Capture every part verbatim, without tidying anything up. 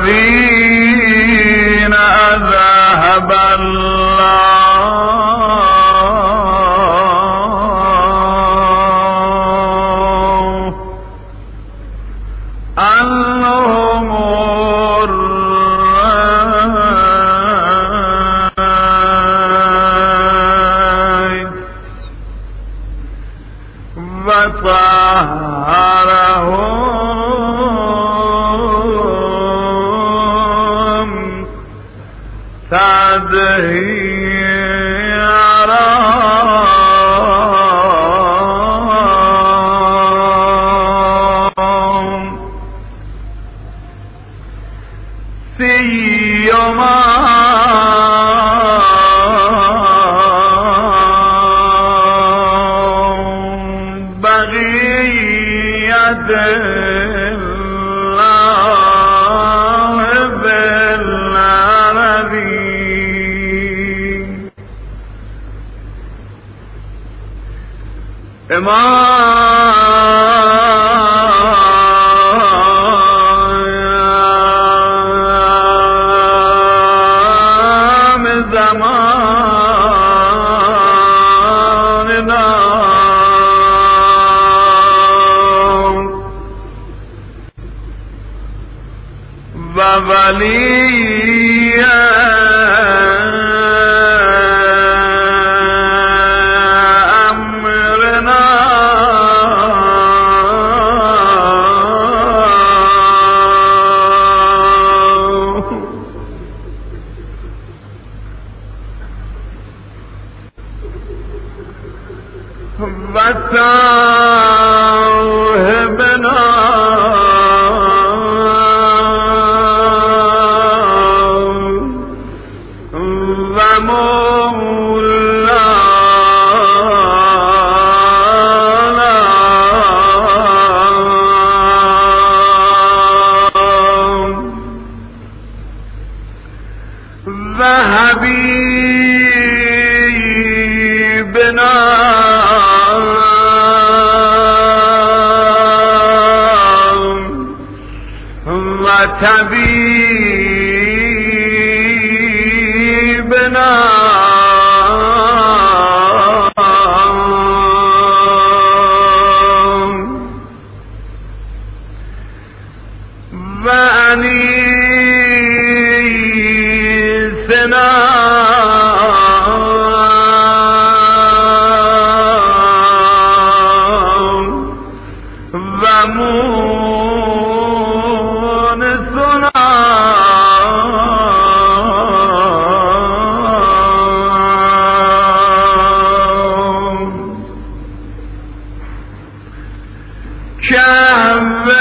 الذين أذهب الله عنهم الرجس وطهرهم تطهيرا سيما بقية الله بالعربي إمام زماننا وولي أمرنا وصاحبنا وحبيبنا وطبيبنا وأنيسنا ومونسنا كهف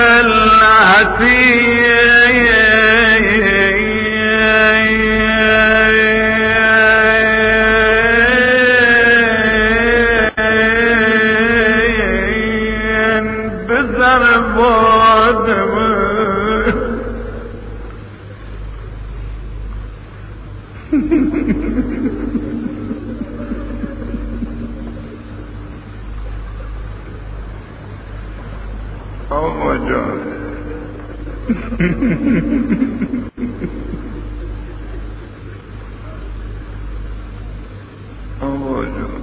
الحسين بزرب ودم Oh my God. Oh my God.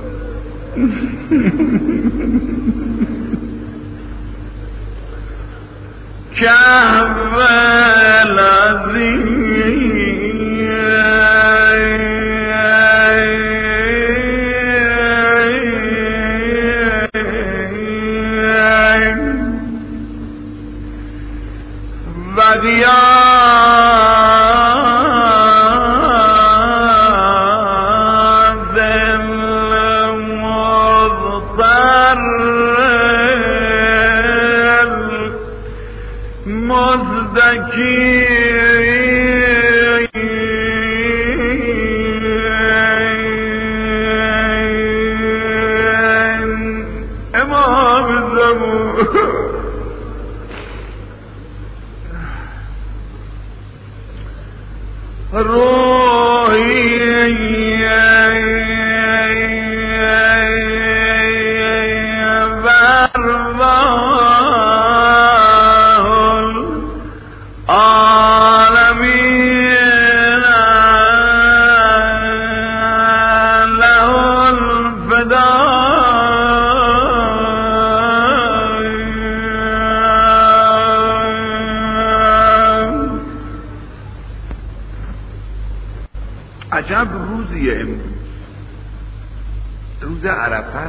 كهف وغياث المضطر المزدكي إمام الزمان روحي وارضاه الآن عجب روزیه امروز، روز عرفه.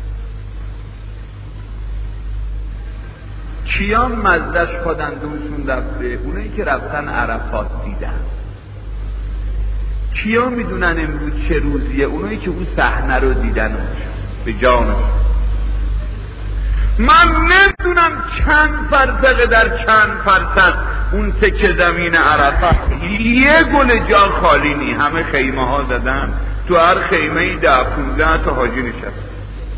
کیا مزدش خودن دوشون رفته؟ اونایی که رفتن عرفات دیدن. کیا میدونن امروز چه روزیه؟ اونایی که اون صحنه رو دیدن به جانش. من نمیدونم چند فرسخه در چند فرسخ اون تکه زمین عرفه یه گل جا خالی نی، همه خیمه ها زدن، تو هر خیمه ای ده پونزده تا حاجی نشست.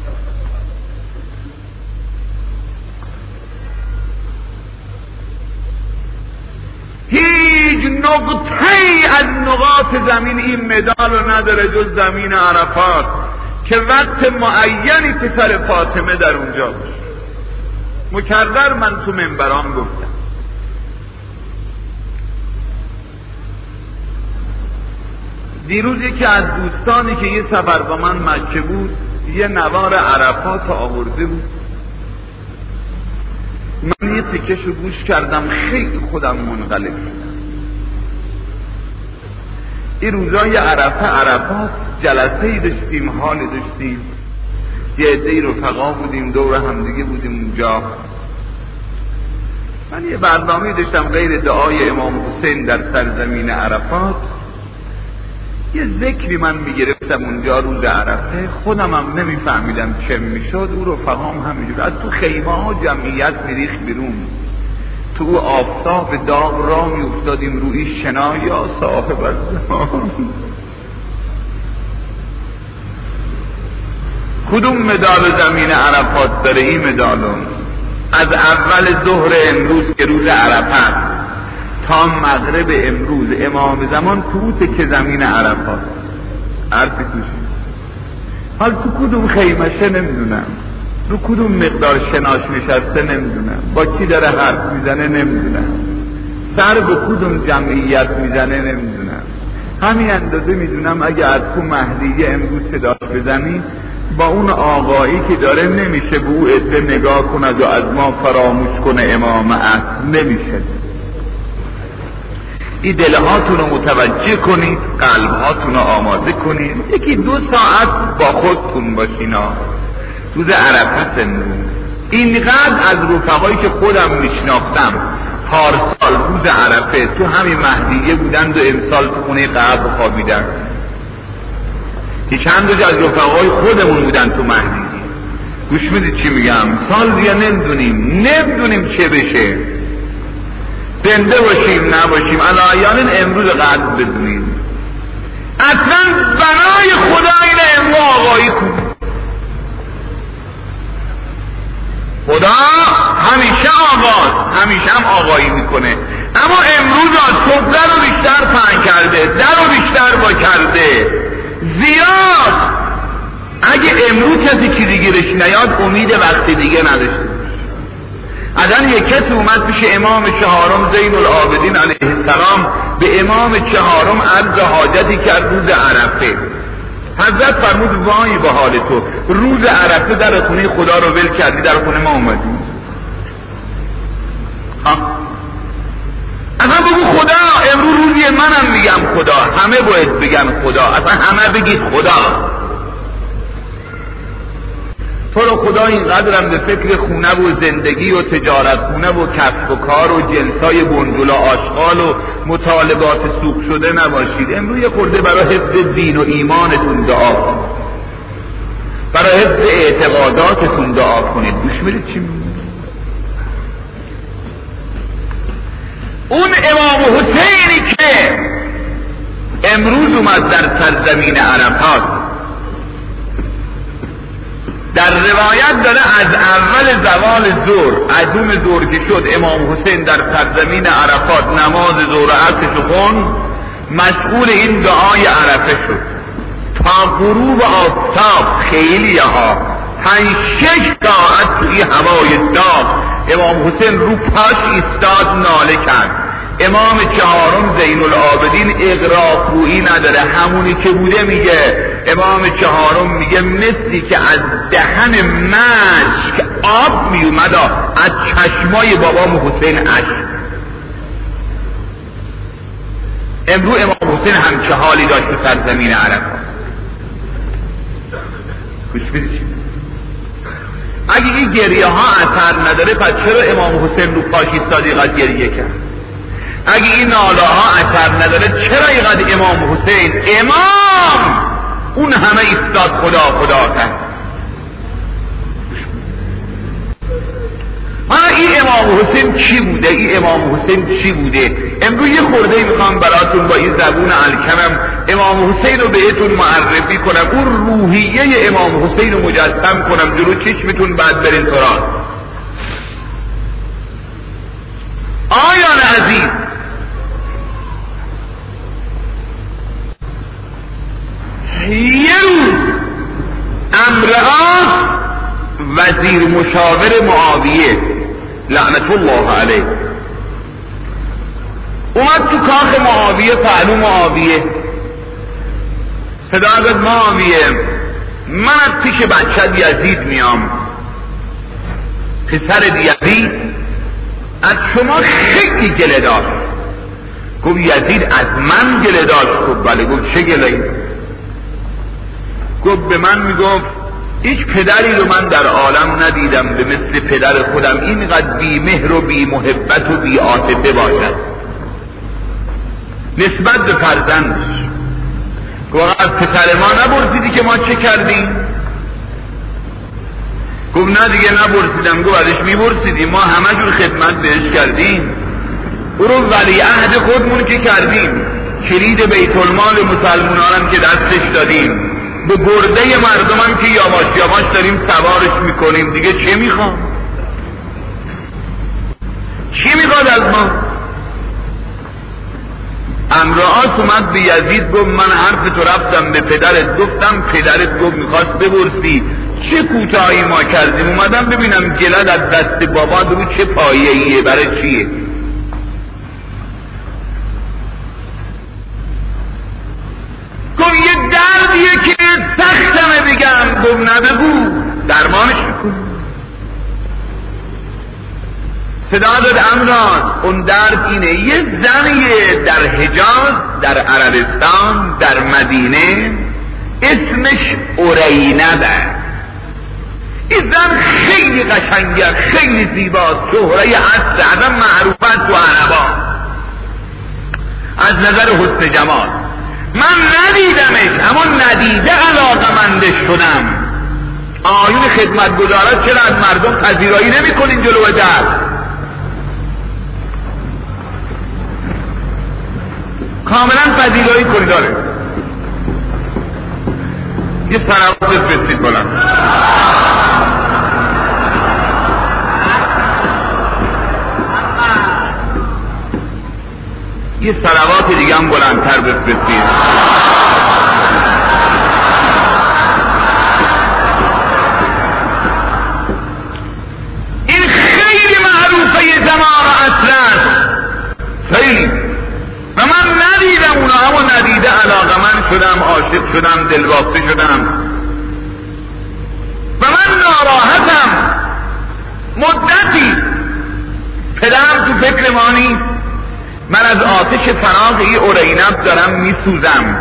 هیچ نقطه ای از نقاط زمین این مدال رو نداره جز زمین عرفات که وقت معینی پسر فاطمه در اونجا باشه. مکرر من تو منبران گفتم دیروز یکی از دوستانی که یه سفر با من مکه بود یه نوار عرفات آورده بود، من یه تکش رو گوش کردم، خیلی خودم منقلب شدم. این روزای عرفه عرفات جلسه ای داشتیم، حالی داشتیم، یه عده‌ای رفقا بودیم، دور همدیگه بودیم اونجا. من یه برنامه داشتم غیر دعای امام حسین در سرزمین عرفات، یه ذکری من میگرفتم اونجا روز عرفه، خودم هم نمیفهمیدم چه میشد، او رفقام همینجور از تو خیمه ها جمعیت میریخ بیرون، تو آفتاب داغ را میافتادیم روی شنا یا صاحب الزمان. کدوم مدال زمین عرفات داره این مدالون؟ از اول ظهر امروز که روز عرفه تا مغرب امروز امام زمان توته که زمین عرفات عرفی توش. حال تو کدوم خیمشه نمیدونم، تو کدوم مقدار شناش نشسته نمیدونم، با کی داره حرف میزنه نمیدونم، سر به کدوم جمعیت میزنه نمیدونم. همین اندازه میدونم اگه از تو مهدیه امروز صداش بزنی با اون آقایی که داره نمیشه به او عده نگاه کند و از ما فراموش کنه امام عصر، نمیشه. این دلهاتون رو متوجه کنید، قلبهاتون رو آماده کنید، یکی دو ساعت با خودتون باشینا. روز عرفت امروز اینقدر از رفقایی که خودم میشناختم پارسال روز عرفه تو همین مهدیه بودند و امسال تو خونه قبر خوابیدن، که چند روز از رفقای خودمون بودن تو مهدیه. گوش میدید چی میگم؟ سال دیگه نمیدونیم نمیدونیم چه بشه، زنده باشیم نباشیم، الایان امروز قدر بدونیم. اصلا بنای خدا اینه امروز آقایی کن. خدا همیشه آقاست، همیشه هم آقایی میکنه، اما امروز صبح رو بیشتر پهن کرده، در رو بیشتر با کرده زیاد. اگه امروز کسی چیزی گیرش نیاد امید وقتی دیگه نداشته. اذن یک کسی اومد پیش امام چهارم زین العابدین علیه السلام، به امام چهارم عرض حاجتی کرد روز عرفه. حضرت فرمود وای به حال تو، روز عرفه در خونه خدا رو ول کردی، در خونه ما اومدی. اصلا بگو خدا، امروز روزی منم میگم خدا، همه باید بگن خدا، اصلا همه بگید خدا. تو رو خدا اینقدرم به فکر خونه و زندگی و تجارت خونه و کسب و کار و جنسای بندول و آشغال و مطالبات سوق شده نباشید. امروز یه خورده برای حفظ دین و ایمانتون دعا کنید، برای حفظ اعتقاداتتون دعا کنید. گوش میدید چی میگه؟ اون امام حسینی که امروز اومد در سرزمین عرفات، در روایت داره از اول زوال ظهر، از اون ظهر که شد امام حسین در سرزمین عرفات نماز ظهر و عصرش خوند، مشغول این دعای عرفه شد تا غروب آفتاب. خیلی ها پنج شش ساعت توی هوای داغ امام حسین رو پاش ایستاد ناله کرد. امام چهارم زین العابدین اغراقگویی نداره، همونی که بوده میگه. امام چهارم میگه مثلی که از دهن مشک آب میومد، از چشمای بابام حسین اشک. امروز امام حسین هم چه حالی داشت تو سرزمین عرفات. گوش بدید، اگه این گریه ها اثر نداره پس چرا امام حسین رو پاش ایستادی قد گریه کرد؟ اگه این ناله ها اثر نداره چرا اینقدر امام حسین امام اون همه ایستاد خدا خدا کرد؟ حالا این امام حسین چی بوده؟ این امام حسین چی بوده؟ امروز یه خورده میخوام براتون با این زبون الکمم امام حسین رو بهتون معرفی کنم، اون روحیه امام حسین رو مجسم کنم جلو چشمتون، بعد برین سراغ. آیان عزیز، یه روز امرآ وزیر مشاور معاویه لعنت الله علیه اومد تو کاخ معاویه، پهلو معاویه، صدا زد معاویه من از پیش بچه یزید میام، پسر یزید از شما خیلی گله داشت. گفت یزید از من گله داشت؟ گفت بله. گفت چه گله؟ گفت به من میگفت هیچ پدری رو من در عالم ندیدم به مثل پدر خودم اینقدر بی مهر و بی محبت و بی عاطفه باشد نسبت به فرزندش. گفت از پسر ما نپرسیدی که ما چه کردیم؟ گفت نه دیگه نپرسیدم. گفت ازش میپرسیدیم، ما همه جور خدمت بهش کردیم، او رو ولی عهد خودمون که کردیم، کلید بیت المال مسلمانان هم که دستش دادیم، به برده مردم هم که یواش یواش داریم سوارش میکنیم، دیگه چه میخوام؟ چی میخواد از ما؟ امرآس اومد به یزید گفت من حرف تو رفتم به پدرت گفتم، پدرت گفت میخواست بپرسی چه کوتاهی ما کردیم، اومدم ببینم گلد از دست بابا رو چه پایه‌ایه، برای چیه؟ گفت یه دردیه که سختمه بگم. گفت نه بگو، درمانش بکن. صدا داد امراض، اون درد اینه یه زنیه در حجاز، در عربستان، در مدینه، اسمش اورینبه. این زن خیلی قشنگه، خیلی زیباست، شهره عصر ازم معروفت تو عربا از نظر حسن جمال. من ندیدمش اما ندیده علاقمندش شدم. آیون خدمتگزارات چرا از مردم پذیرایی نمی کنین جلو در؟ کاملا پذیرایی کنی داره. یه صلوات بفرستید بلند. یه صلوات دیگه هم بلندتر بفرستید. این خیلی معروفه زمان و عصر است، خیلی. و من ندیدم اونا، اما ندیده علاقمند شدم، عاشق شدم، دلبافته شدم و من ناراحتم. مدتی پدرم تو فکر ما نیست، من از آتش فراق ای اورینب دارم میسوزم.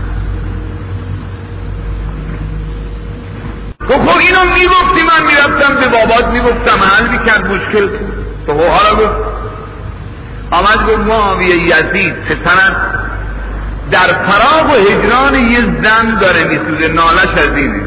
گفت خب اینو میگفتی، من میرفتم به بابات میگفتم، حل میکرد مشکل. تو حالا گفت آمد گفت معاویه یزید پسرت در فراق و هجران یه زن داره میسوزه، نالش از اینه.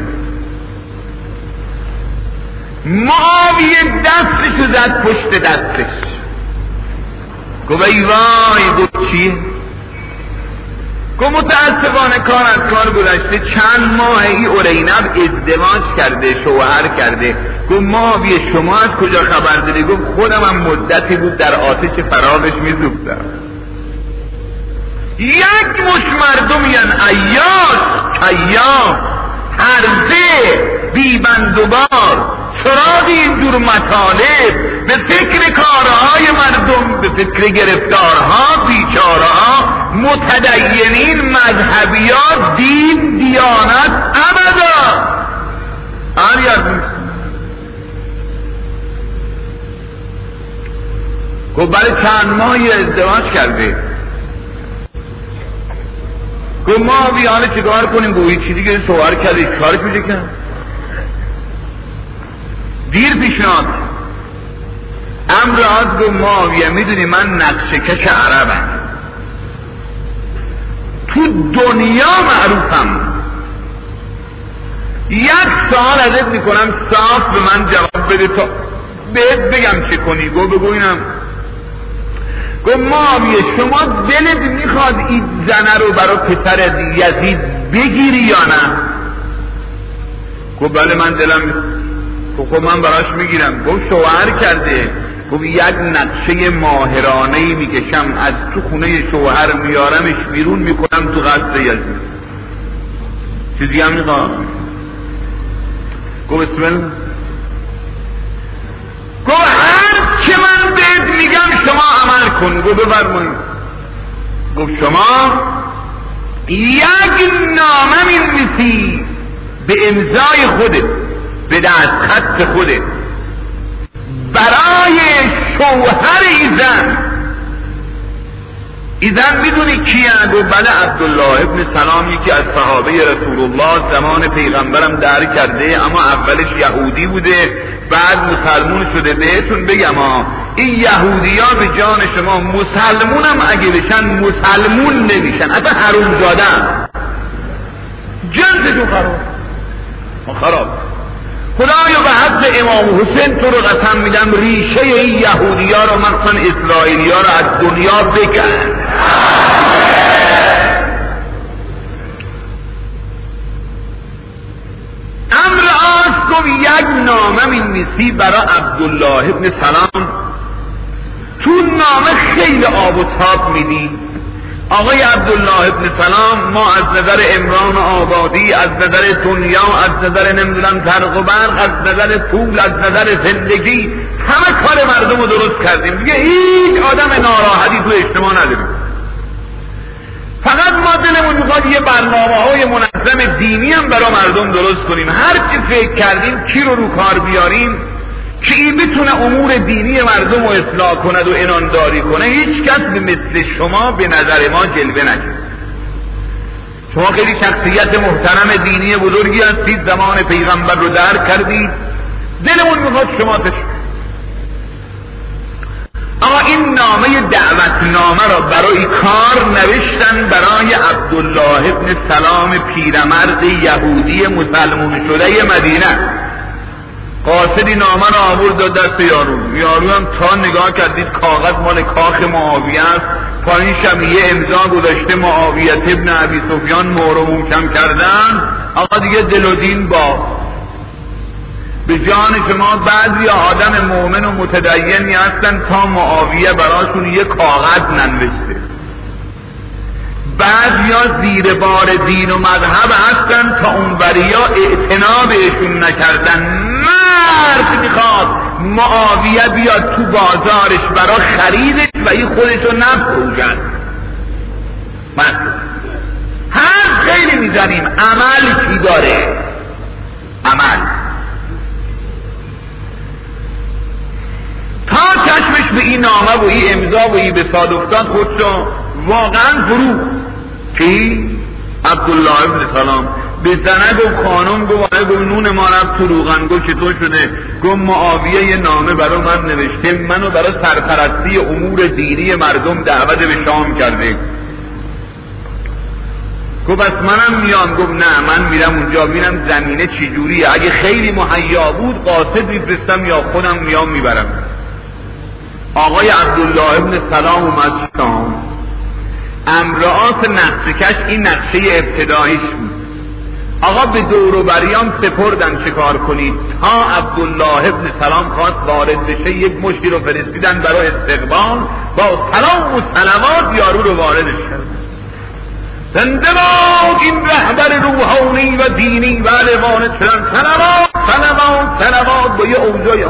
معاویه دستشو زد پشت دستش. گفت ای وای. گفت چیه؟ گفت متاسفانه کار از کار گذشته، چند ماه ای اورینب ازدواج کرده، شوهر کرده. گفت معاویه شما از کجا خبر داری؟ گفت خودم هم مدتی بود در آتش فراقش میسوختم. یک مش مردم یعنی عیاش، کیاس، هرزه، بیبندوبار، چراغ این دور مطالب، به فکر کارهای مردم، به فکر گرفتارها، بیچارها، متدینین، مذهبیات، دین، دیانت، ابدا هر یک. گفت برای چند ماهی ازدواج کرده. گفت معاویه حالا چیکار کنیم؟ گفت هیچی دیگه، شوهر کردی کارش میشه کرد، دیر پیشنهاد. امر از گفت معاویه میدونی من نقشه کش عربم، تو دنیا معروفم، یک سال ازت میکنم صاف به من جواب بده تا بهت بگم چه کنی. گفت بگو اینم. گفت معاویه شما دلت میخواد این زنه رو برای پسر یزید بگیری یا نه؟ گفت بله من دلم میخواد. گفت من براش میگیرم. گفت شوهر کرده. گفت یک نقشه ماهرانه‌ای میکشم از تو خونه شوهر میارمش بیرون میکنم تو قصر یزید. چیزی هم میخواد؟ گفت بسم الله. گفت هر چه من بهت میگم شما عمل کن. گفت بفرمایید. گفت شما یک نامه می‌نویسی به امضای خودت، به دست خط خودت، برای شوهر ایزن. ایزن میدونی کیه؟ گفت بله عبدالله ابن سلام، یکی از صحابه رسول الله، زمان پیغمبرم در کرده اما اولش یهودی بوده بعد مسلمون شده. بهتون بگم ها این یهودی ها به جان شما مسلمونم اگه بشن مسلمون نمیشن، اصلا حروم زادن، جنسشون خراب خراب. خدایا به حضرت امام حسین تو رو قسم میدم ریشه این یهودی ها رو مثلا اسرائیلی ها رو از دنیا بکن. امر آس گفت یک نامه می‌نویسی برای عبدالله ابن سلام، تو نامه خیلی آب و تاب میدی. آقای عبدالله ابن سلام، ما از نظر عمران آبادی، از نظر دنیا، از نظر نمیدونم طرق و برق، از نظر پول، از نظر زندگی، همه کار مردم رو درست کردیم دیگه، هیچ آدم ناراحتی تو اجتماع نداریم. فقط ما دلمون میخواد یه برنامه های منظم دینی هم برای مردم درست کنیم. هر چی فکر کردیم کی رو رو کار بیاریم که این بتونه امور دینی مردم رو اصلاح کند و عنانداری کنه، هیچ کس به مثل شما به نظر ما جلوه نکرد. شما خیلی شخصیت محترم دینی بزرگی هستید، زمان پیغمبر رو درک کردید، دلمون میخواد شما تشکر. آقا این نامه دعوت نامه را برای کار نوشتن برای عبدالله ابن سلام پیرمرد یهودی مسلمون شده مدینه. قاصدی نامه را آورد داد دست یارو. یارو هم تا نگاه کردید کاغذ مال کاخ معاویه است، پایین شمیه امضا گذاشته معاویه ابن ابی سفیان، مهر و محکم کردن. آقا دیگه دل و دین با به جان شما بعضی آدم مؤمن و متدینی هستن تا معاویه براشون یک کاغذ ننوشته، بعضیا زیر بار دین و مذهب هستن تا اونوریا اعتنا بهشون نکردن. مرد میخواد معاویه بیاد تو بازارش برا خریدش و این خودشو نفروشن. مرد هر خیلی میزنیم، عمل کی داره؟ عمل. تا چشمش به این نامه و این امضا و این به صاد افتاد خودشو واقعا فرو کی؟ عبدالله ابن سلام به زنه گفت خانم، گفت گفت نون ما رفت تو روغن. گفت چطور شده؟ گفت معاویه یه نامه برای من نوشته، منو برای سرپرستی امور دینی مردم دعوت به شام کرده. گفت بس منم میام. گفت نه من میرم اونجا، میرم زمینه چجوریه، اگه خیلی مهیا بود قاصد میفرستم یا خودم میام میبرم. آقای عبدالله ابن سلام اومد شام. امرآت نقشه کش این نقشه ابتداییش بود. آقا به دور و بریام سپردن چه کار کنید. تا عبدالله ابن سلام خواست وارد بشه یک مشتی رو فرستیدن برای استقبال، با سلام و صلوات یارو رو واردش کردن. زنده باد این رهبر روحانی و دینی و علوان چلن، صلوات صلوات صلوات با یه اوضاعی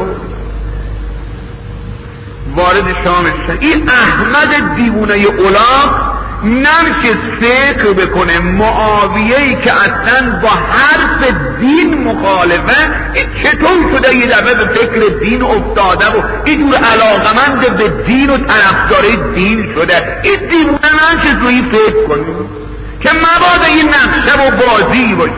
وارد شامش شد. این احمد دیوونه اولاق نمیشه فکر بکنه معاویه‌ای که اصلا با حرف دین مخالفه، این چطور شده یه دفعه به فکر دین افتاده و این دور علاقمند به دین و طرفدار دین شده. این دیوونه نمیشه روی فکر کنه. که مبادا این نقشه و بازی باشه.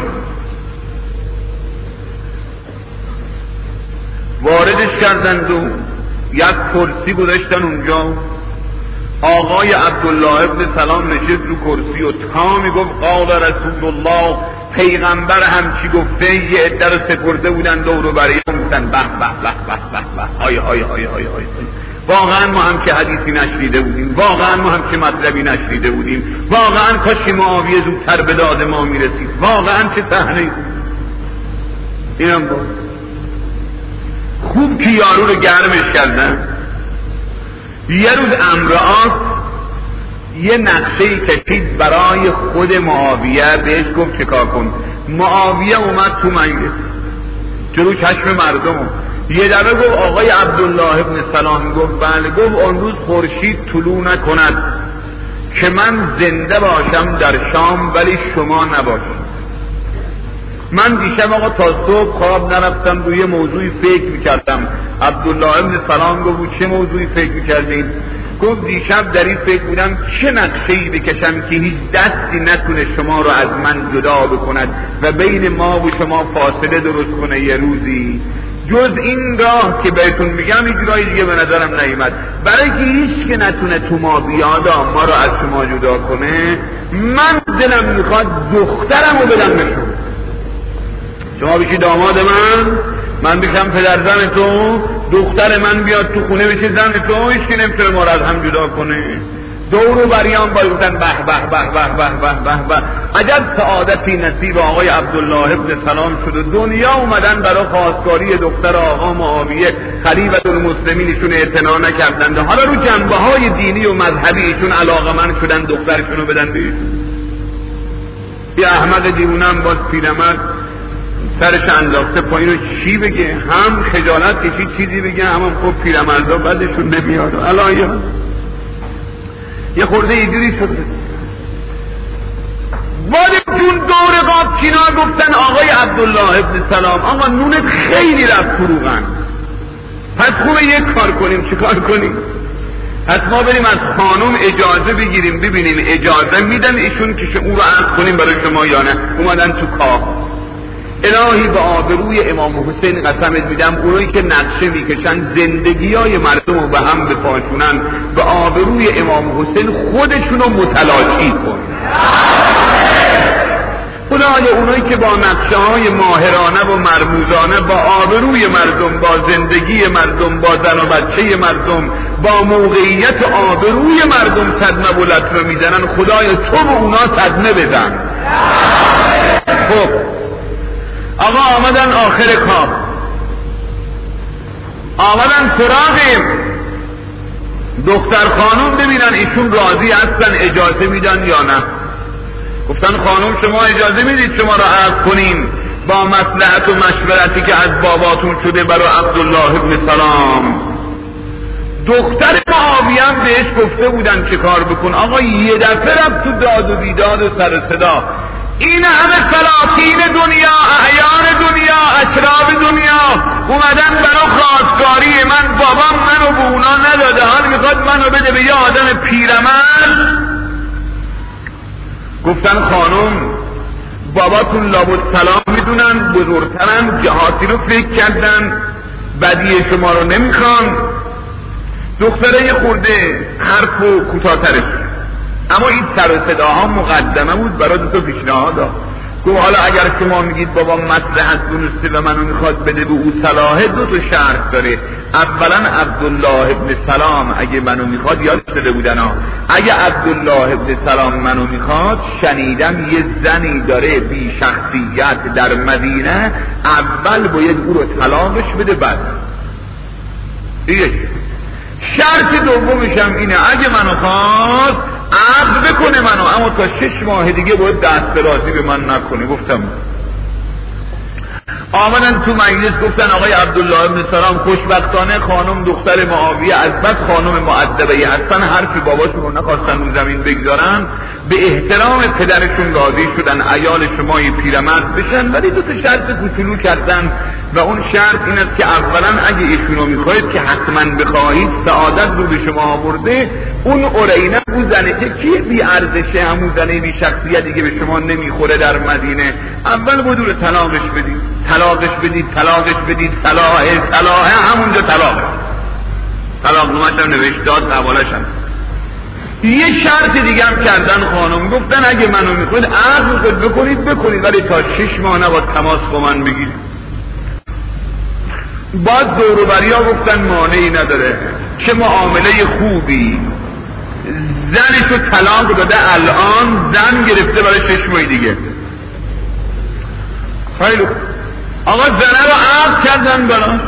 واردش کردند و یک کرسی گذاشتن اونجا. آقای عبدالله ابن سلام نشست رو کرسی و تا میگفت قال رسول الله، پیغمبر هم چی گفته، یه عده رو سپرده بودن دور و بریم گفتن به به به به به به های های های های های. واقعا ما هم که حدیثی نشنیده بودیم، واقعا ما هم که مطلبی نشنیده بودیم، واقعا کاش که معاویه زودتر به داد ما میرسید، واقعا چه صحنه. اینم بود خوب که یارو رو گرمش کردن. یه روز امرآس یه نقشه‌ای کشید برای خود معاویه، بهش گفت چکار کن. معاویه اومد تو مجلس جلو چشم مردم، یه دفعه گفت آقای عبدالله ابن سلام، گفت بله، گفت اون روز خورشید طلوع نکند که من زنده باشم در شام ولی شما نباشید. من دیشب آقا تا صبح خواب نرفتم، روی موضوعی فکر میکردم. عبدالله ابن سلام گفت چه موضوعی فکر میکردین؟ گفت دیشب در این فکر بودم چه نقشه‌ای بکشم که هیچ دستی نتونه شما رو از من جدا بکند و بین ما و شما فاصله درست کنه یه روزی، جز این راه که بهتون میگم هیچ راهی دیگه به نظرم نیامد، برای که هیچ که نتونه تو ما بیاد ما رو از شما جدا کنه. من دلم میخواد دخترم رو بدم به شما، شما بشی داماد من، من بشم پدر زن تو، دختر من بیاد تو خونه بشه زن تو، هیچ که نمیتونه ما رو از هم جدا کنه. دور و بریان باید بودن به به به به به به به به. عجب سعادتی نصیب آقای عبدالله ابن سلام شد و دنیا اومدن برای خواستگاری دختر آقا معاویه خلیفة المسلمین ایشون اعتنا نکردند، حالا رو جنبه های دینی و مذهبی ایشون علاقمند شدن دخترشون رو بدن به ایشون. یه احمق دیوونم باز پیرمرد سرش انداخته پایین رو چی بگه، هم خجالت کشید چیزی بگه، هم هم خوب پیرمردا بعدشون نمیاد. الان یه خورده اینجوری شده. بعد جون دور قاب کنار گفتن آقای عبدالله ابن سلام آقا نونت خیلی رفت فروغن، پس خوبه یک کار کنیم. چه کار کنیم؟ پس ما بریم از خانم اجازه بگیریم ببینیم اجازه میدن ایشون که او رو عرض کنیم برای شما یا نه. اومدن تو کاه. الهی به آبروی امام حسین قسمت میدم اونایی که نقشه میکشن زندگی های مردم رو به هم بپاشونن، به آبروی امام حسین خودشون رو متلاشی کن. خدای اونایی که با نقشه های ماهرانه و مرموزانه با آبروی مردم، با زندگی مردم، با زن و بچه مردم، با موقعیت آبروی مردم صدمه و لطمه میزنن، خدای تو به اونا صدمه بزن. خب آقا آمدن آخر کار، آمدن سراغیم دختر خانم ببینن ایشون راضی هستن اجازه میدن یا نه. گفتن خانم شما اجازه میدید شما را عرض کنیم با مصلحت و مشورتی که از باباتون شده برای عبدالله ابن سلام. دختر معاویه هم بهش گفته بودن چه کار بکن. آقا یه دفعه رفت تو داد و بیداد و سر صدا. این همه سلاطین دنیا، اعیان دنیا، اشراف دنیا اومدن برای خواستگاری من، بابام منو به اونا نداده، حال میخواد منو بده به یه آدم پیرمرد. گفتن خانم باباتون لابد سلام میدونن، بزرگترن، جهاتی رو فکر کردن، بدی شما رو نمیخوان. دختره یه خورده حرف و کوتاه‌ترش، اما این سر و صداها مقدمه بود برای دو تا پیشنهاد. گفت حالا اگر شما میگید بابا مصلحت دونسته و منو میخواد بده به او صلاحه، دو تا شرط داره. اولا عبدالله ابن سلام اگه منو میخواد، یاد شده بودن ها، اگه عبدالله ابن سلام منو میخواد، شنیدم یه زنی داره بی شخصیت در مدینه، اول باید او رو طلاقش بده بعد. دیگه شرط دومشم اینه اگه منو خواست عقد بکنه منو، اما تا شش ماه دیگه باید دست درازی به من نکنه. گفتم آمدن تو مجلس گفتن آقای عبدالله ابن سلام خوشبختانه خانم دختر معاویه از بس خانم مؤدبه هستن، حرفی باباشون رو نخواستن رو زمین بگذارن. به احترام پدرشون راضی شدن عیال شما یه پیرمرد بشن، ولی دو تا شرط کوچولو کردن و اون شرط این است که اولا اگه ایشونو میخواید که حتما بخواهید سعادت رو به شما آورده، اون اورینه اون زنه که کی بی ارزشه، همون زنه بی شخصیتی که به شما نمیخوره در مدینه، اول بدون طلاقش بدید طلاقش بدید طلاقش بدید صلاحه صلاحه همونجا طلاق طلاق نومش هم نوشت داد حوالشم. یه شرط دیگه هم کردن خانم، گفتن اگه منو میخواید عقد میخواید بکنید بکنید، ولی تا شش ماه نباید تماس با من بگیرید. باز دوروبریا گفتن مانعی نداره، چه معامله خوبی، زنشو طلاق داده الان، زن گرفته برای شش ماه دیگه. خیلی آقا زنه رو عقد کردن براش،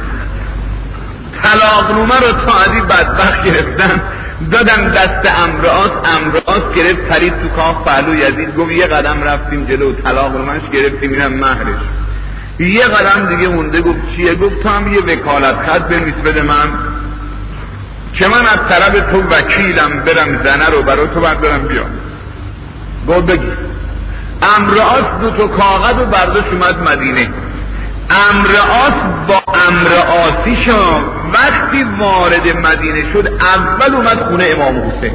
طلاق نومه رو تا عدی بدبخت گرفتن دادن دست امرآس، امرآس گرفت پرید تو کاخ پهلو یزید، گفت یه قدم رفتیم جلو طلاق نومش گرفتیم اینم مهرش. یه قدم دیگه مونده، گفت چیه؟ گفت تو هم یه وکالت خط بنویس بده من که من از طرف تو وکیلم، برم زنه رو برای تو بردارم بیام. گفت بگی. امرآس دو تا کاغذ رو برداشت اومد مدینه. امرآس با امرآسی شد، وقتی وارد مدینه شد اول اومد خونه امام حسین،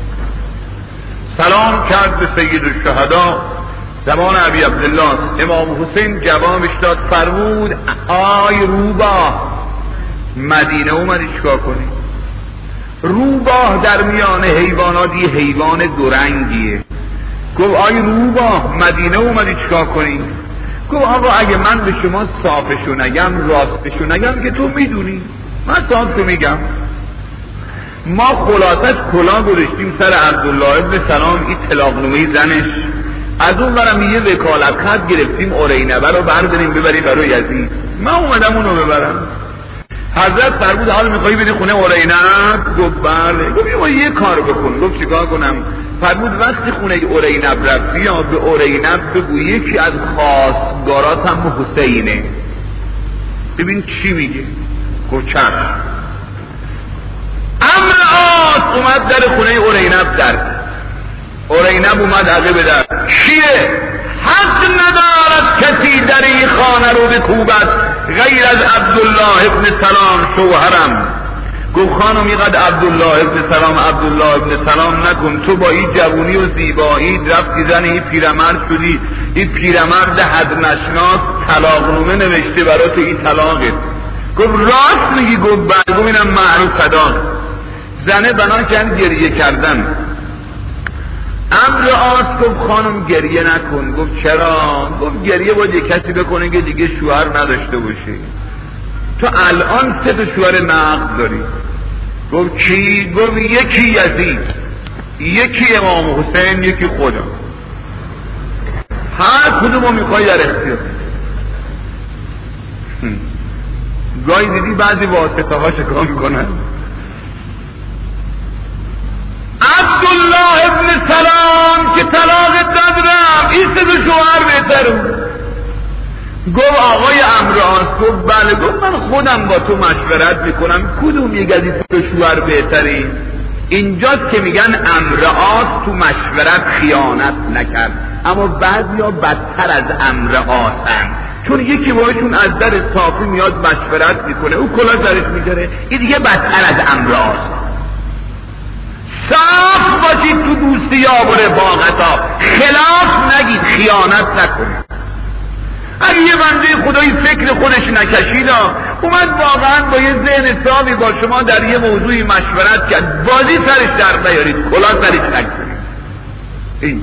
سلام کرد به سید الشهدا، زمان ابی عبدالله. امام حسین جوابش داد، فرمود آی روباه، مدینه اومدی چیکار کنی؟ روباه در میان حیوانات یه حیوان دورنگیه. گفت آی روباه، مدینه اومدی چیکار کنی؟ گفت آقا اگه من به شما صافشو نگم راستشو نگم که تو میدونی، من صافشو میگم. ما خلاصت کلا گذاشتیم سر عبدالله ابن سلام، این طلاقنامه زنش، از اون برم یه وکالت خط گرفتیم اورینبه رو برداریم ببریم برای یزید. من اومدم اونو ببرم. حضرت فرمود حال میخوایی بدی خونه اورینب؟ گفت بله. گفت یه کار بکن. گفت چیکار کنم؟ فرمود وقتی خونه اورینب رفتی یا به اورینب بگو یکی از خواستگاراتم حسینه، ببین چی میگه. گفت چشم. امر آس اومد در خونه اورینب در اورینب اومد عقب در، کیه؟ حق ندارد کسی در این خانه رو بکوبد غیر از عبدالله ابن سلام شوهرم. گفت خانم اینقدر عبدالله ابن سلام عبدالله ابن سلام نکن، تو با این جوونی و زیبایی رفتی زن این پیرمرد شدی، این پیرمرد حد نشناس طلاقنامه نوشته برات این طلاقت. گفت راست میگی؟ گفت بله. گفت اینم مهر و صداق. زنه بنا کرد گریه کردن. امر آس گفت خانم گریه نکن. گفت چرا؟ گفت گریه باید یک کسی بکنه که دیگه شوهر نداشته باشه، تو الان سه تا شوهر نقد داری. گفت کی؟ گفت یکی یزید، یکی امام حسین، یکی خدا. هر کدومو میخوای در اختیار. گاهی دیدی بعضی واسطه ها شکار میکنن. عبدالله ابن سلام که طلاق دادرم این سه تا شوهر بهتره. گفت آقای امرآس؟ گفت بله. گفت من خودم با تو مشورت میکنم کدوم یک از این سه تا شوهر بهتری. اینجاست که میگن امرآس تو مشورت خیانت نکرد، اما بعضیا بدتر از امرآسن، چون یکی باشون از در صافی میاد مشورت میکنه، او کلا سرش میذاره، این دیگه بدتر از امرآس. صاف باشید تو دوستی ها و رفاقتا، خلاف نگید، خیانت نکنید. اگه یه بنده خدایی فکر خودش نکشید اومد واقعا با یه ذهن صافی با شما در یه موضوعی مشورت کرد، بازی سرش در بیارید، کلا سرش نگذارید. این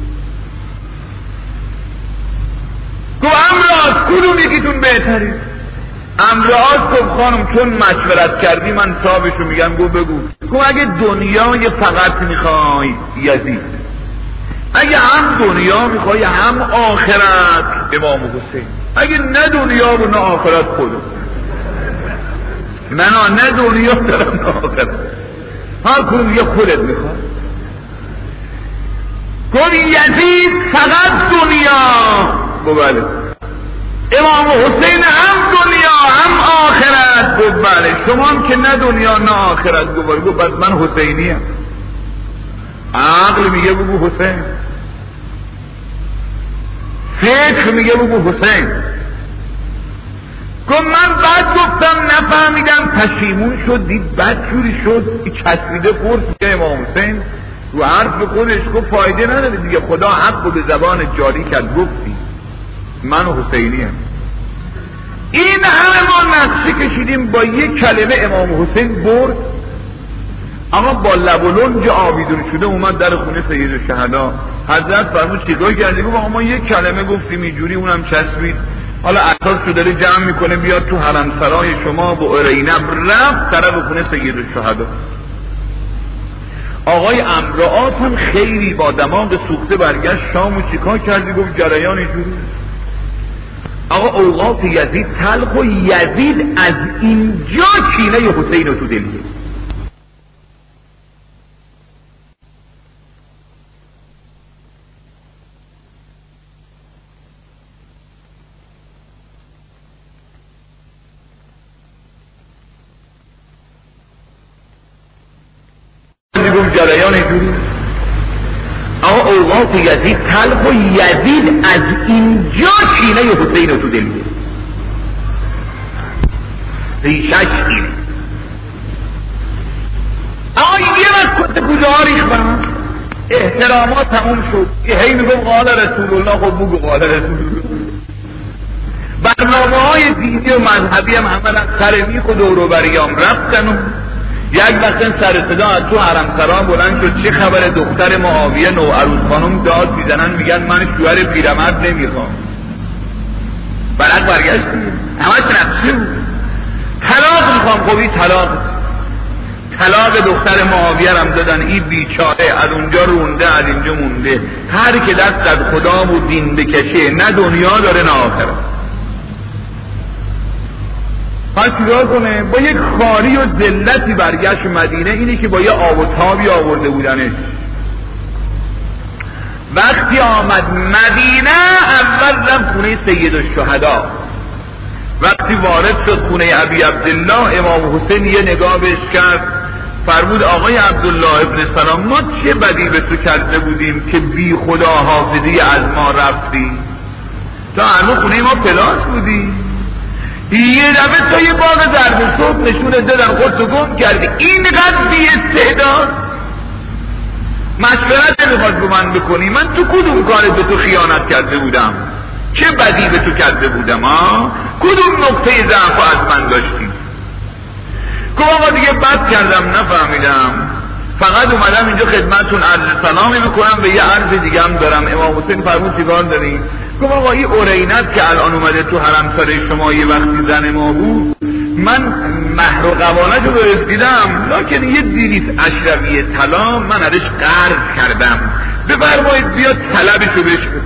گفت امرآس کدوم یکیتون بهتری؟ امرآس گفت خانم چون مشورت کردی من صاحبشو میگم. گفت بگو. گفت اگه دنیای فقط میخوای یزید، اگه هم دنیا میخوای هم آخرت امام حسین، اگه نه دنیا و نه آخرت خودم. من نه دنیا دارم نه آخرت، هر کنم یه خودت میخوای. گفت یزید فقط دنیا. گفت بله. امام حسین هم دنیا هم آخرت. گفت بله. شما هم که نه دنیا نه آخرت. گفت بله. گفت بس من حسینی هم. عقل میگه بگو حسین، فکر میگه بگو حسین. گفت من بعد گفتم نفهمیدم، پشیمون شد، دید بد جوری شد، چسبیده پرس میگه امام حسین رو حرف خودش. گفت فایده نداره دیگه، خدا حق رو به زبان جاری کرد، گفتی من و حسینی هم. این همه ما نقشه کشیدیم، با یک کلمه امام حسین برد. اما با لب و لنج آویزون شده اومد در خونه سید الشهدا. حضرت فرمود چیکار کردی؟ گفت ما یک کلمه گفتیم اینجوری، اونم چسبید. حالا اساس رو داره جمع میکنه بیاد تو حرم سرای شما با ارینب. رفت طرف خونه سید الشهدا. آقای امرآت هم خیلی با دماغ سوخته برگشت شام و چیکار کردی؟ گفت جریان اینجوری. آقا اوقات یزید تلخ و یزید از اینجا کینه حسین رو تو دل گرفت. جریان اینجوری. اما اوقات یزید تلخ و یزید از اینجا کینه حسین رو تو دل گرفت. ریشش اینه. اما یه وقت کت کجا ریختم، احترامات تموم شد. یه هی میگم قال رسول الله، خب بگو قال رسول الله. برنامه های دینی و مذهبی هم همه سر میخ و دور و بریام رفتن و یک وقت سر صدا از تو حرم سرا بلند شد چه خبر؟ دختر معاویه نوعروس خانم داد میزنن میگن من شوهر پیرمرد نمیخوام. برق برگشتیم همش نقشه بود. طلاق میخوام. خوبی طلاق طلاق دختر معاویه رم دادن. این بیچاره از اونجا رونده از اینجا مونده. هر که دست از خدا و دین بکشه نه دنیا داره نه آخرت. پس چیکار کنه؟ با یک خاری و ذلتی برگشت مدینه. اینی که با یه آب و تابی آورده بودنش. وقتی آمد مدینه اول رفت خونه سید الشهدا. وقتی وارد شد خونه ابی عبدالله، امام حسین یه نگاه بهش کرد، فرمود آقای عبدالله ابن سلام ما چه بدی به تو کرده بودیم که بی خدا حافظی از ما رفتی؟ تا هنو خونه ما پلاس بودی، یه دفعه تا یه باغ زرد صبح نشونه دادن خودتو گم کردی. اینقدر بی استعداد مشورت نمیخواد به من بکنی. من تو کدوم کارت به تو خیانت کرده بودم؟ چه بدی به تو کرده بودم؟ ها؟ کدوم نقطه ضعف از من داشتی؟ گفت آقا دیگه بد کردم نفهمیدم، فقط اومدم اینجا خدمتتون عرض سلامی میکنم، به یه عرض دیگه هم دارم. امام حسین فرمود چیکار دارین؟ گفت آقا این اورینت که الان اومده تو حرم سرای شما یه وقتی زن ما بود، من مهر و قوانش رو رسیدم، لکن یه دیریت اشرفی طلا من ازش قرض کردم، بفرمایید بیا طلبشو بهش بده.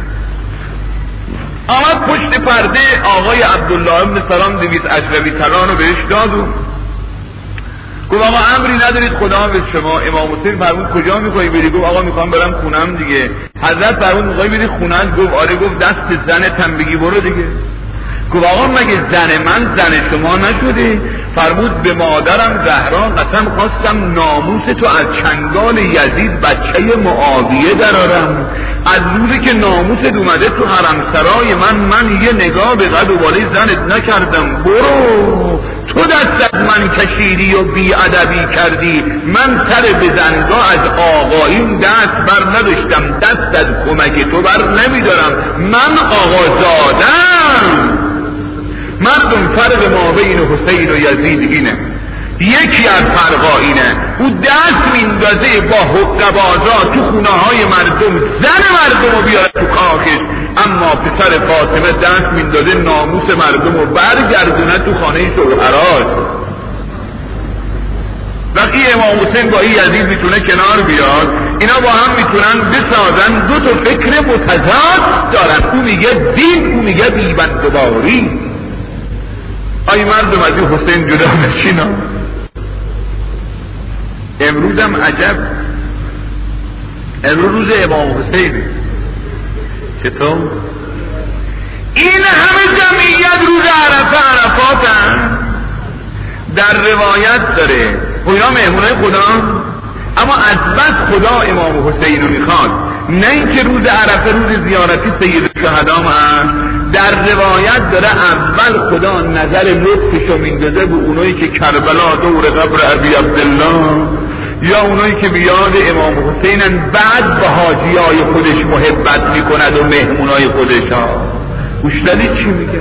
آمد پشت پرده آقای عبدالله ابن سلام دویست اشرفی طلا رو بهش دادو. گفت آقا امری ندارید خدا به شما. امام حسین فرمود کجا میخوایی بری؟ گفت آقا میخوام برم خونم دیگه. حضرت فرمود میخوایی بری خونت؟ گفت آره. گفت دست زنتم بگی برو دیگه. گفت آقا مگه زن من زن شما نشده؟ فرمود به مادرم زهرا قسم خواستم ناموس تو از چنگال یزید بچه معاویه درارم. از روزی که ناموست اومده تو حرم سرای من، من یه نگاه به قد و بالای زنت نکردم. برو تو دست از من کشیدی و بیادبی کردی، من سر به زنگاه از آقاییم دست بر نداشتم، دست از کمک تو بر نمیدارم. من آقا زادم. مردم فرق ما بین حسین و یزید اینه، یکی از فرقا اینه او دست میندازه با حقبازا تو خونه های مردم، زن مردم رو بیاره تو کاخش، اما پسر فاطمه دست میندازه ناموس مردم رو برگردونه تو خانه شوهراش. وقتی امام حسین با این یزید میتونه کنار بیاد، اینا با هم میتونن بسازن دو تا فکر متضاد دارن. او میگه دین، او میگه بیبندباری. آی مردم از این حسین جدا نشینا. امروز هم عجب، امروز روز امام حسینه. چطور؟ این همه جمعیت روز عرفه عرفاتن. در روایت داره و اینا مهمونه خدا اما از بس خدا امام حسین رو میخواد، نه اینکه روز عرفه روز زیارتی سید شهدا هست. در روایت داره اول خدا نظر لطفشو میندازه به اونایی که کربلا دور قبر ابی عبدالله یا اونایی که بیاد امام حسینن، بعد به حاجیای خودش محبت میکند و مهمونای خودش ها. گوش دادید چی میگه؟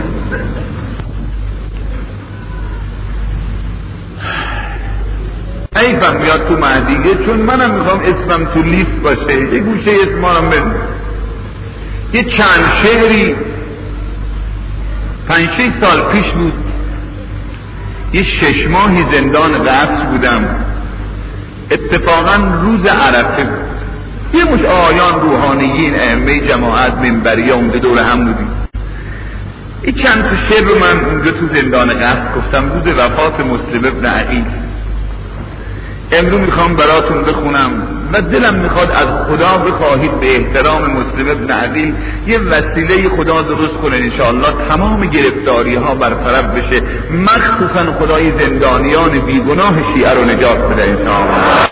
حیفم میاد تو مهدیه، چون منم میخوام اسمم تو لیست باشه، یه گوشه اسمارم بنویس. یه چند شهری پنج شش سال پیش بود، یه شش ماهی زندان قصر بودم، اتفاقا روز عرفه بود. یه مش آیان روحانیین ائمه جماعت منبری اونجا دور هم بودیم. این چند تا شعر رو من اونجا تو زندان قصر گفتم، روز وفات مسلم ابن عقیل. امروز میخوام براتون بخونم و دلم میخواد از خدا بخواهید به احترام مسلم ابن عقیل یه وسیله خدا درست کنه انشاءالله تمام گرفتاری ها برطرف بشه، مخصوصا خدای زندانیان بیگناه شیعه رو نجات بده انشاءالله.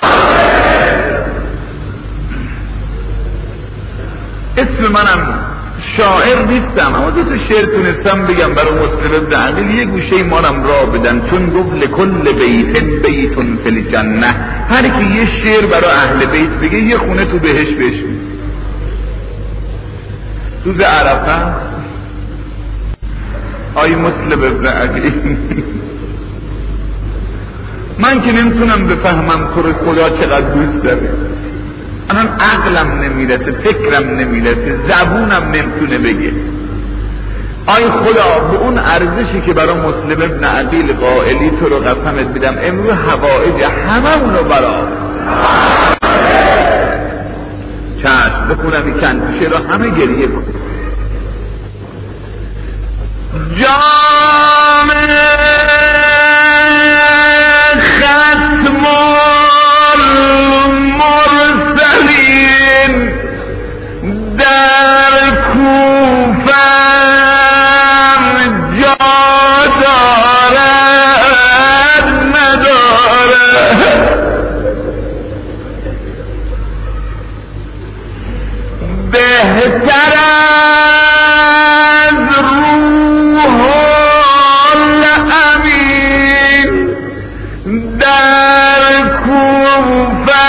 اسم منم شاعر نیستم، اما دو تا شعر تونستم بگم برای مسلم ابن عقیل، یه گوشه مارم را بدن، چون گفت لکل بیت بیتون فی الجنه. هر کی یه شعر برای اهل بیت بگه یه خونه تو بهش بهش. روز عرفه آی مسلم ابن عقیل من که نمیتونم بفهمم تو رو خدا چقدر دوست داره، الان عقلم نمیرسه، فکرم نمیرسه، زبونم نمیتونه بگه. آی خدا به اون ارزشی که برای مسلم ابن عقیل قائلی تو رو قسمت میدم امروز حوائج همه اونو برا چشم بخونم این چند پیشه رو همه گریه کن. جام ختم المرسلین در کوفه جا دارد ندارد، بهتر از روح الامین در کوفه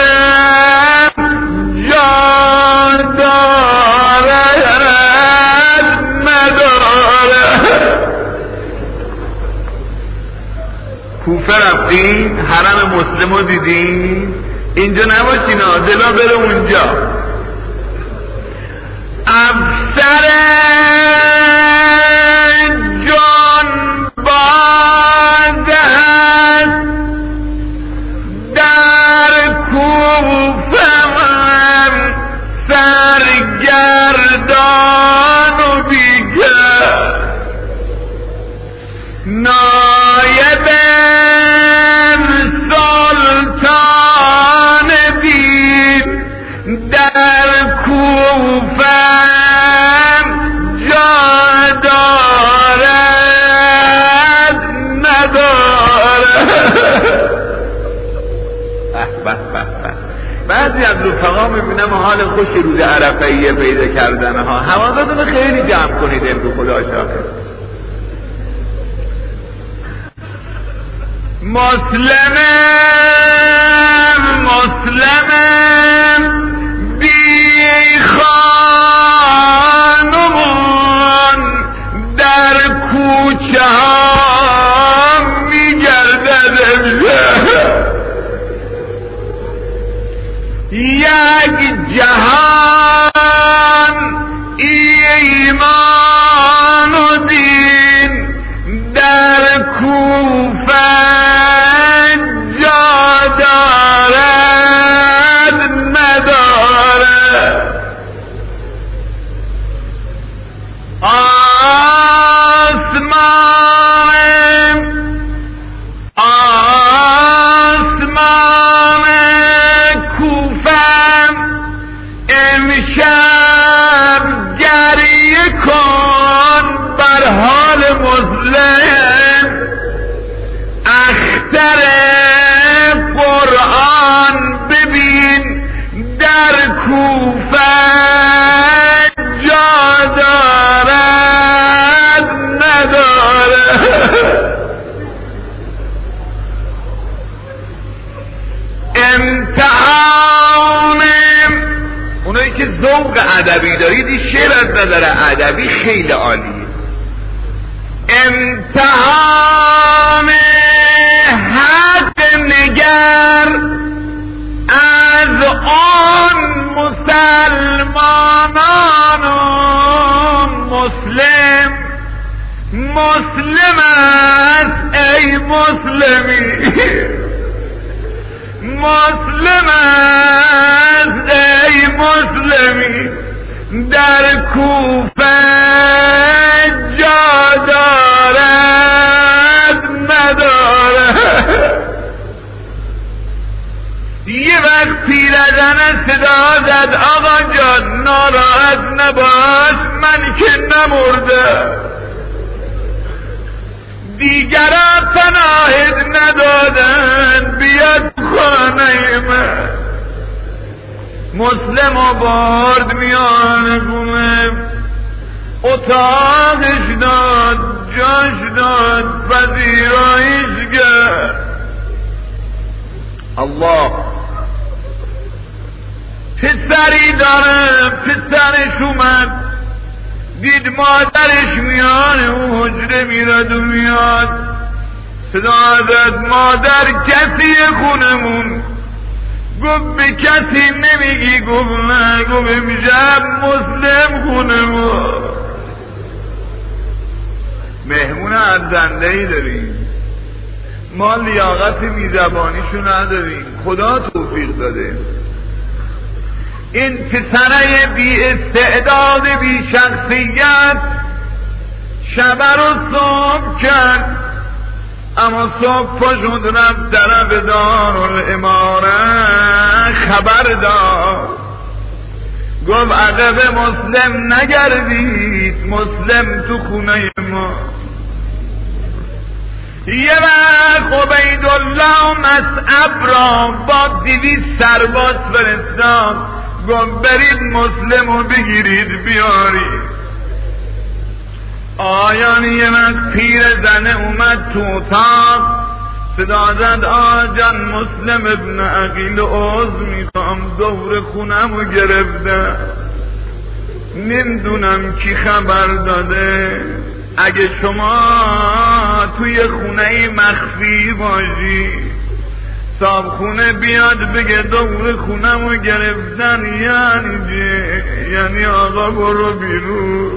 جا دارد ندارد. کوفه رفتین، حرم مسلم رو دیدین، اینجا نباشین ها، دلا بره اونجا. افسر جان باده هست در کوفه من سرگردان و بیگر، نایب سلطان دین در کوفه جا دارد ندارد. بعضی از رفقا میبینم حال خوش روز عرفه‌ای پیدا کردن ها، حواستون خیلی جمع کنید امروز خدا شاهد. مسلمم مسلمم بی خانمان در کوچه ها میگردد، یک جهان ایمان و دین در کوفه جا دارد ندارد. آسمان آسمان کوفه که ذوق ادبی دارید این شعر از نظر ادبی خیلی عالیه. امتحان حق نگر از آن مسلمانان مسلم مسلم است ای مسلمی مسلم است ای مسلمی در کوفه جا دارد ندارد. یه وقت پیرزن صدا زد آقا جان ناراحت نباش من که نمرده دیگران پناهت ندادن بیاد خانه من. مسلم آورد میان خونه اتاقش داد جاش داد پذیرایش کرد. الله پسری داره پسرش اومد دید مادرش میان اون حجره میرد و میاد صدا زد مادر کسی خونمون گفت به کسی نمیگی گفت نه گفت امشب مسلم خونمون مهمون ارزنده ای داریم ما لیاقت میزبانیشو نداریم خدا توفیق داده. این پسره بی استعداد بی شخصیت شب رو صبح کرد اما صبح پاشد رفت طرف دارالاماره خبر داد گفت عقب مسلم نگردید مسلم تو خونه ما. یه وقت عبیدالله مصعب را با دویست سرباز فرستاد گفت برید مسلم رو بگیرید بیارید. آیان یه وقت پیر زنه اومد تو اتاق صدا زد آجان مسلم ابن عقیل عوض میخوام دور خونم رو گرفته نمیدونم کی خبر داده اگه شما توی خونه مخفی باشی صاحب خونه بیاد بگه دور خونم رو گرفتن یعنی جه یعنی آقا برو بیرون.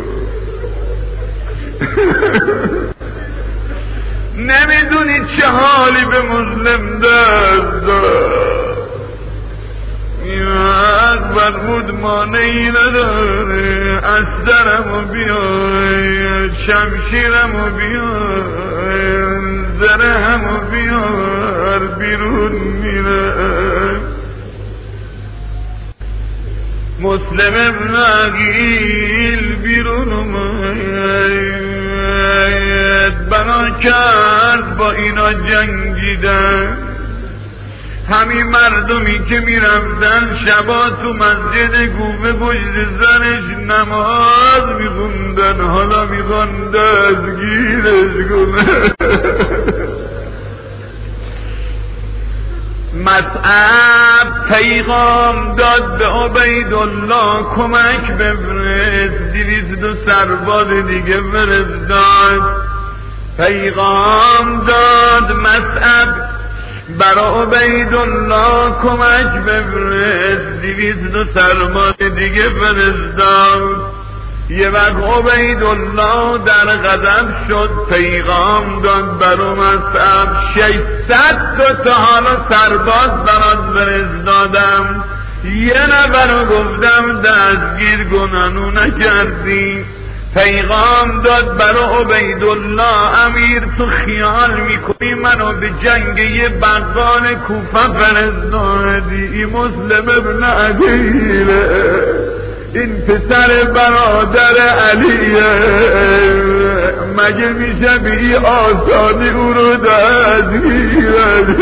نمیدونی چه حالی به مسلم دست داد اکبر بود مانعی نداره استرمو بیار شمشیرمو بیار زرهمو بیار بیرون میره. مسلم ابن عقیل بیرون اومد بنا کرد با اینا جنگیدن. همین مردمی که میرفتن شبا تو مسجد کوفه پشت سرش نماز میخوندن حالا میخوان دستگیرش کنه. مصعب پیغام داد به عبیدالله کمک بفرست دویست دو سرباز دیگه فرستاد. پیغام داد مصعب برای عبیدالله کمک بفرست دویست دو سرباز دیگه فرستاد. یه وقت عبیدالله در غضب شد پیغام داد برای مصعب ششصد تا تا حالا سرباز برات فرستادم یه نفر گفتم دستگیر کننو نکردی. پیغام داد برای عبیدالله امیر تو خیال میکنی منو به جنگ یه بقال کوفه فرستادی. مسلم ابن عقیله این پسر برادر علیه مگه میشه بی آسانی او رو دستگیرد.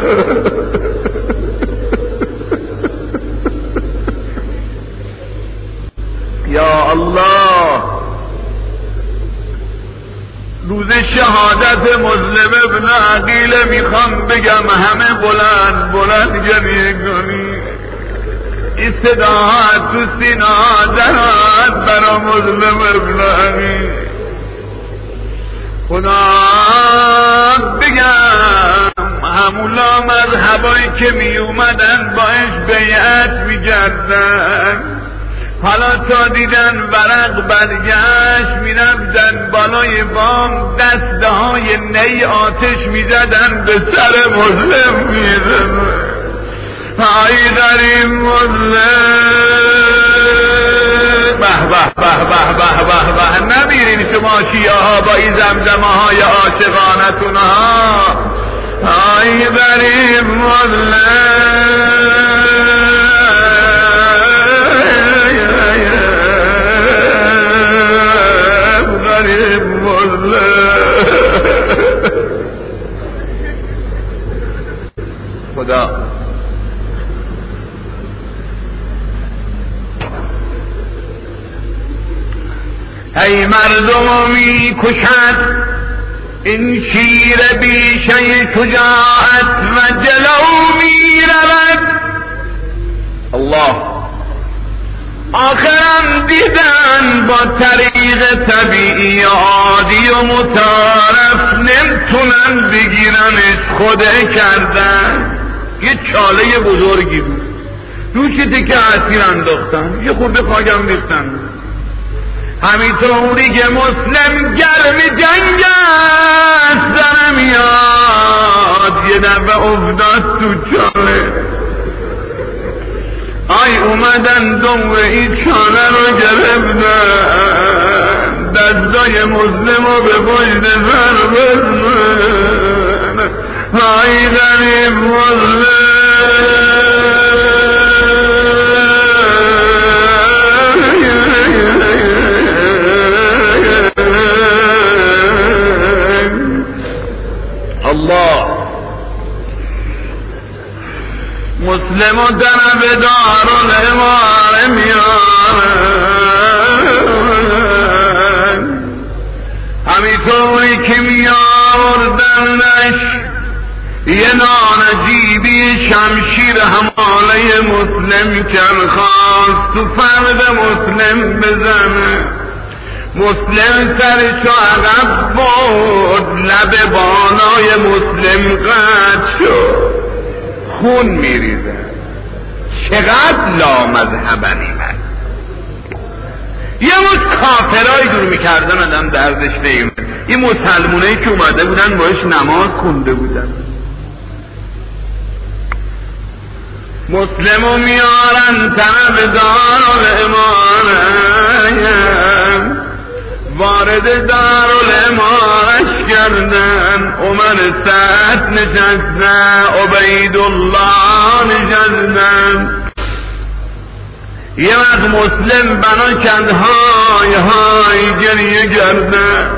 یا الله روز شهادت مسلم ابن عقیله میخوام بگم همه بلند بلند گریه کنی. این صداها تو سینا درات برا مظلم ابن امین. خدا بگم همولا مذهبایی که می اومدن باش بیعت می کردن، حالا تا دیدن ورق برگشت می رفتن بالای بام دسته های نی آتش می زدن به سر مسلم می زدن. ای غریب مسلم، به به به به به به به، نمیرین شما شیعه ها با این زمزمه های عاشقانتون ها. ای غریب مسلم، غریب مسلم. خدا ای مردم می کشد این شیر بیشه شجاعت و جلو می رود. الله آخرم دیدن با طریق طبیعی عادی و متعارف نمیتونن بگیرنش، خوده کردن. یه چاله بزرگی بود روش تکه اسیر انداختن، یه خورده خاکم ریختن. همینطوری که مسلم گرم جنگ است در میاد، یه دفعه افتاد تو چاله. آی اومدن دور این چاله رو گرفتن، دستای مسلم رو به پشت سر بزنن. آی غریب مسلم، الله مسلم و در به دارالاماره میارن. همینطوری که میاوردنش یه نانجیبی شمشیر هماله مسلم کر خواست تو فرد مسلم بزنه. مسلم سرشو عقب برد، لب بالای مسلم قطع شد، خون میریزه. چقدر لامذهبنی من. یه مش کافرای دور میکردن آدم دردش نمیاد. این مسلمونایی که اومده بودن باش نماز خونده بودن. مسلمو میارن طرف دارالاماره، وارد دارالامارش کردن. عمر سعد نشستن، عبیدالله نشستن. یه وقت مسلم بنا کند های های گریه کردن.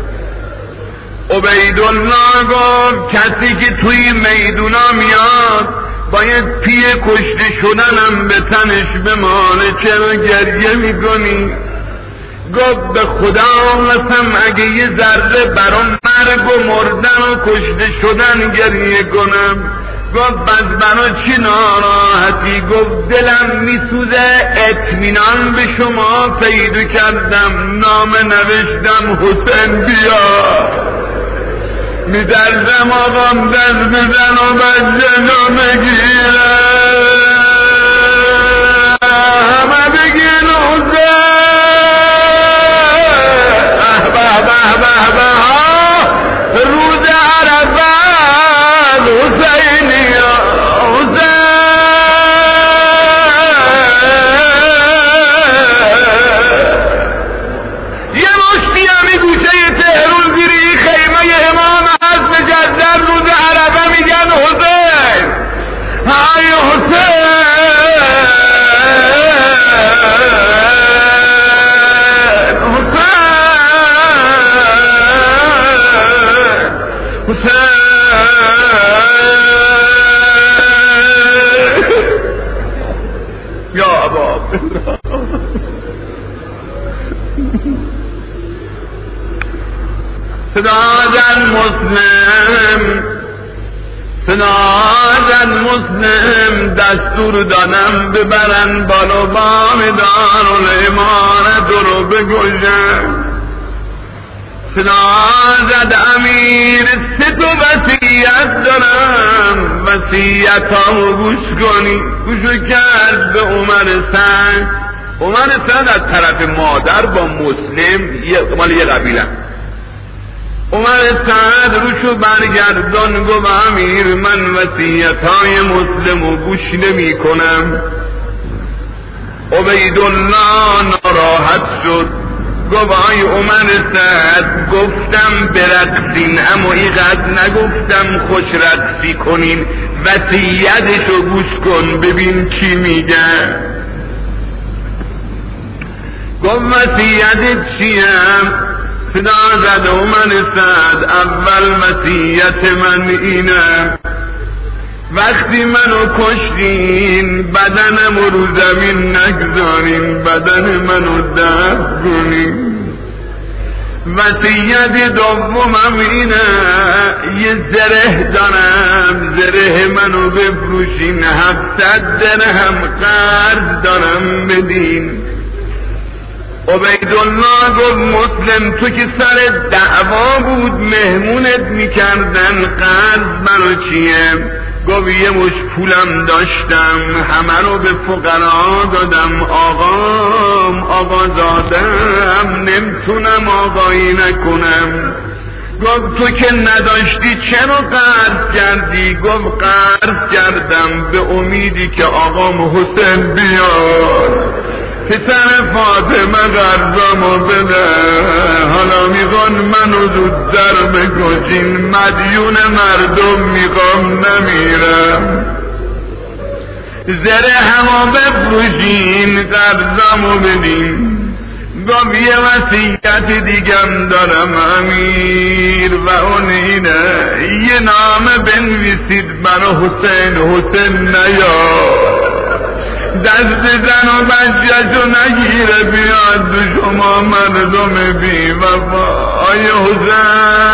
عبیدالله گفت کسی که توی میدونا میاد باید پی کشته شدنم به تنش بمانه، چرا گریه میکنی؟ گفت به خدا قسم اگه یه ذره برام مرگ و مردن و کشته شدن گریه کنم. گفت بس برا چی ناراحتی؟ گفت دلم میسوزه، اطمینان به شما پیدا کردم، نام نوشتم حسین بیا. میدرزم آقام دست بزن و بچه نو بگیره، همه بگین حسین. روز عرفات حسینی حسین. یه مشتی همی گوشه تهرون زیری خیمه امام حضرت جدد روز عرفه میگن حسین. های حسین یا ابا صدا زن مسلم، سنازد مسلم دستور دادم ببرن بالا بام دارالامارت رو بگوشن. سنازد امیر ستو وصیت دارم، وصیتامو گوش کنی. گوشو کرد به عمر سعد. عمر سعد از طرف مادر با مسلم یه مال یه قبیله. عمر سعد روشو برگردان گفت امیر من وصیتای مسلمو گوش نمی کنم. عبیدالله ناراحت شد گفت آی عمر سعد گفتم برقصین اما اینقدر نگفتم خوش رقصی کنین، وصیتشو گوش کن ببین چی میگه. گفت وصیتت چیه؟ صدا زد عمر سعد اول وصیت من اینه وقتی منو کشتین بدنم رو زمین نگذارین، بدن منو دفن کنین. وصیت دومم اینه یه زره دارم، زره منو بفروشین، هفتصد درهم قرض دارم بدین. عبیدالله گفت مسلم تو که سر دعوا بود مهمونت میکردن، قرض منو چیه؟ گفت یه مش پولم داشتم همه رو به فقرا دادم، آقام آقا دادم نمیتونم آقایی نکنم. گفت تو که نداشتی چرا قرض کردی؟ گفت قرض کردم به امیدی که آقام حسین بیاد پسر فاطمه قرضمو بده، حالا میخوان منو زودتر بکشین، مدیون مردم میخوام نمیرم، زره همو بفروشین قرضمو بدین. گفت یه وصیت دیگم دارم امیر و اون اینه یه نامه بنویسید برا حسین، حسین نیاد دست زن و بچه‌شو نگیره بیاد تو شما مردم بی وفا. آی حسین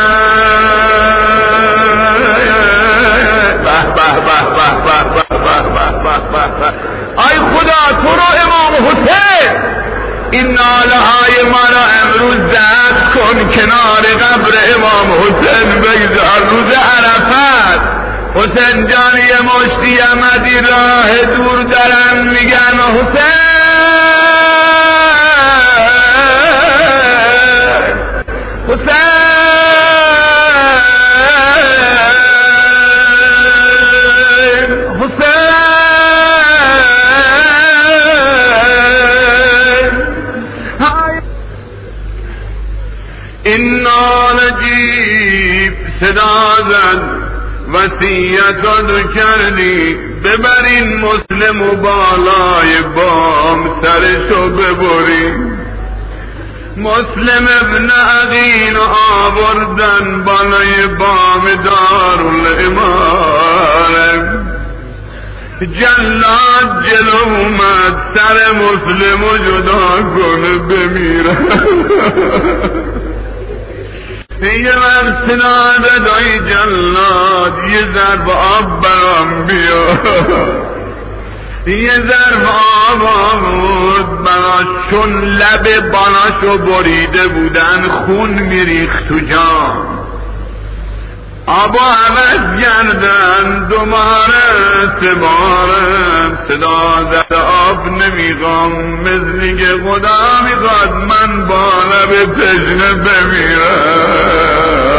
به به به به به به به به به. آی خدا تو رو امام حسین این ناله های ما را امروز ضبط کن کنار قبر امام حسین بگذار روز عرفات. حسین جان یه مشتی امدی راه دور دارن میگن حسین حسین حسین. این نالجیب صدا زد وصیتاتو کردی ببرین مسلم و بالای بام سرشو ببرین. مسلم ابن عقیل آوردن بالای بام دارالامارت. جلاد جلو اومد سر مسلمو جدا کنه بمیره. یه مرسنا بدای جلاد یه ضرب آب برام بیا، یه ضرب آب آورد براش، چون لب باناشو بریده بودن خون میریخت تو جام. آبا عوض گردن دوباره سباره صدا زد آب نمیخوام، مثلی که خدا میخواد من با لب تشنه بمیرم.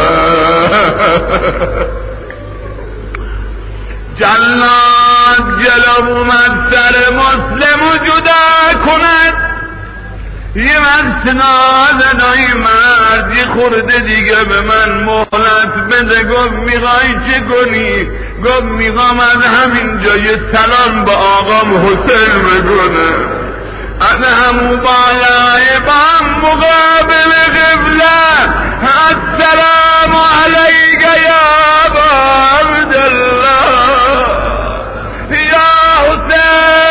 جلاد جلو اومد سر مسلمو جدا کند. یه مرسنا زدای مرد یه خورده دیگه به من مهلت بده. گفت میخوای چه کنی؟ گفت میخوام از همین جا یه سلام به آقام حسین بکنه، از همون بالای بام مقابل قبله. السلام علیک یا ابا عبدالله یا حسین.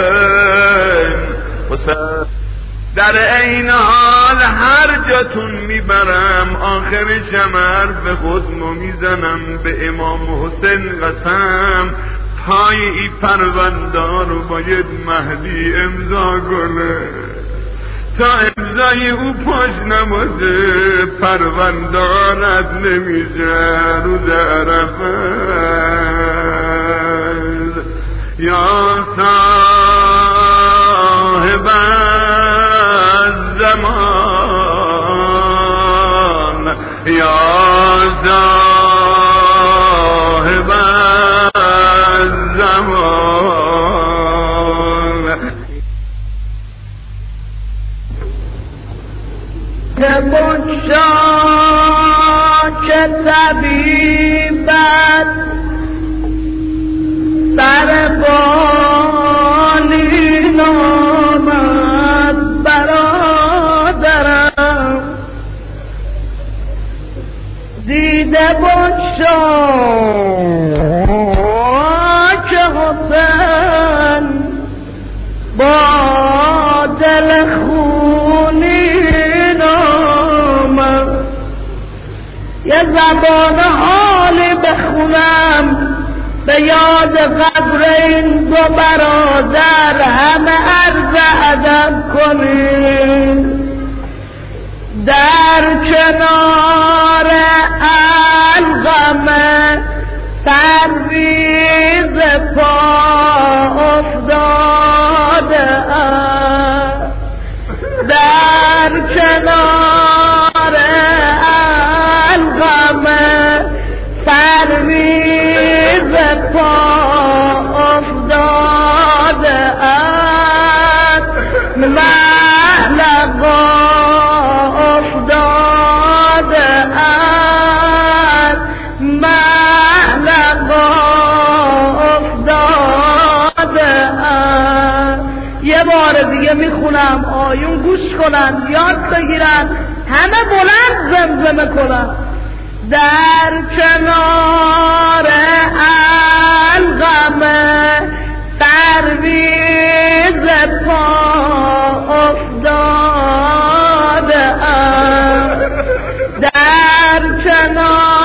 در این حال هر جاتون آخرشم حرف خودمو میزنم به امام حسین قسم پای ای پروندار رو باید مهدی امضا کنه تا امضای او پاش نمازه پروندارت نمیشه روز عرفت یا صاحب الزمان یا صاحب الزمان بگشا که طبیبت سر بالین آمد برادرم دیده بگشا که حسین با دل خونین آمد یه زبان حالی بخونم به یاد قبر این دو برادر همه عرض ادب کنیم در کنار الغم سرریز پا افتاده است در کنار الغم سرریز پا افتاده است معلقا افتاده است معلقا افتاده است یه بار دیگه میخونم آیون گوش کنن یاد بگیرن همه بلند زمزمه کنن در کنار الغم سرریز پا افتاده است در کنار